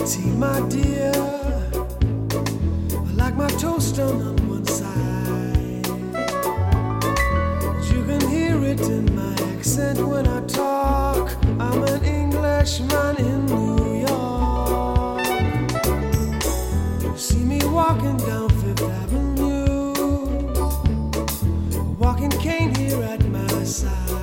tea, my dear. I like my toast done on one side. You can hear it in my accent when I talk. I'm an Englishman in New York. You see me walking down Fifth Avenue, a walking cane here at my side.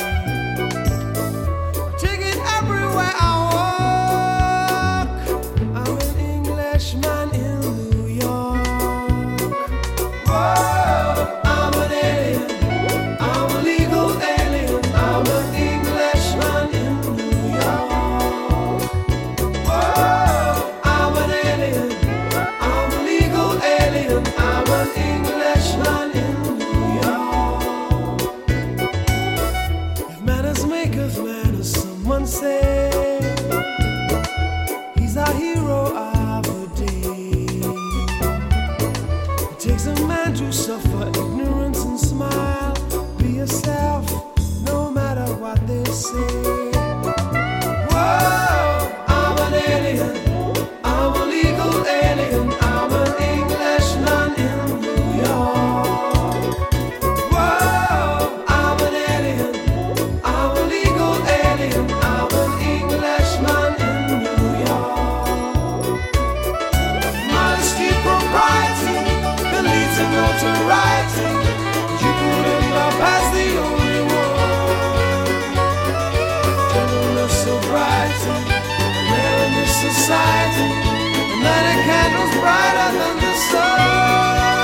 Take it everywhere I walk. I'm an Englishman in New York. Whoa, I'm an alien. I'm a legal alien. I'm an Englishman in New York. Whoa, I'm an alien. I'm a legal alien. I'm an Englishman in New York. If manners maketh manners, someone say he's our hero of the day. It takes a man to suffer ignorance and smile. Be yourself, no matter what they say. Whoa, I'm an alien. I'm a legal alien. I'm an Englishman in New York. Whoa, I'm an alien. I'm a legal alien. I'm an Englishman in New York. Modesty, propriety, can lead to notoriety. You couldn't bypass the only one. Gentleness, sobriety, rare in this society. And that a candle's brighter than the sun.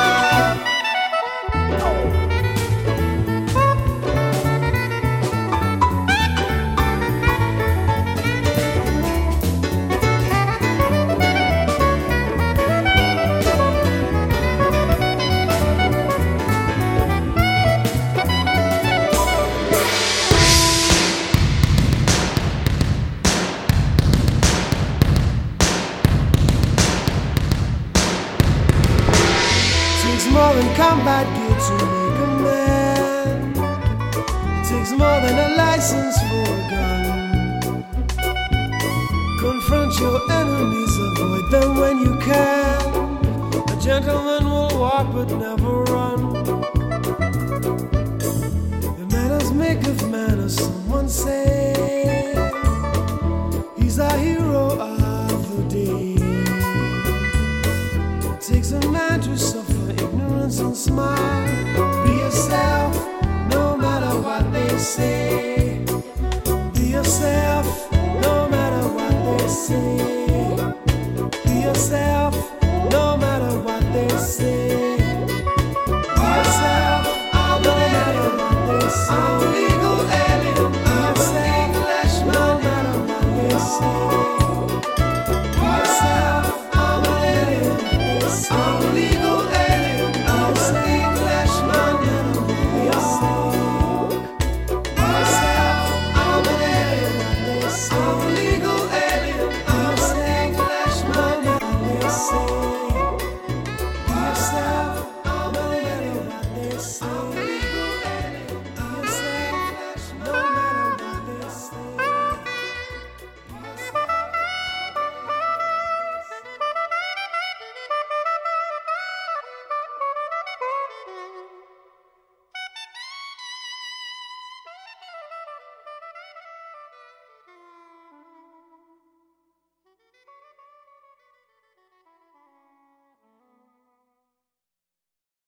Takes more than combat gear to make a man. It takes more than a license for a gun. Confront your enemies, avoid them when you can. A gentleman will walk but never run. The manners maketh manners, someone say. He's our hero of the day. It takes a man to suffer ignorance and smile. Be yourself, no matter what they say.